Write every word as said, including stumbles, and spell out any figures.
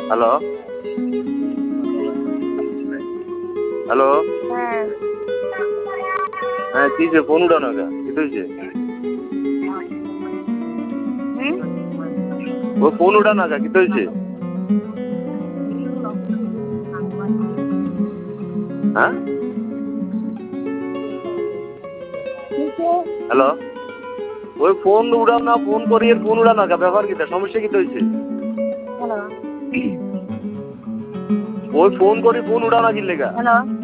hello hello হ্যাঁ হ্যাঁ কি যে ফোন উঠানো কা কি হয়েছে ও ফোন উঠানো কা কি হয়েছে হ্যাঁ হ্যালো ওই ফোন উড়াও না ফোন করি এর ফোন উড়ানো কা ব্যাপার কিটা সমস্যা কি হয়েছে হ্যালো ওই ফোন করি ফোন উড়াও না কি লেগা হ্যালো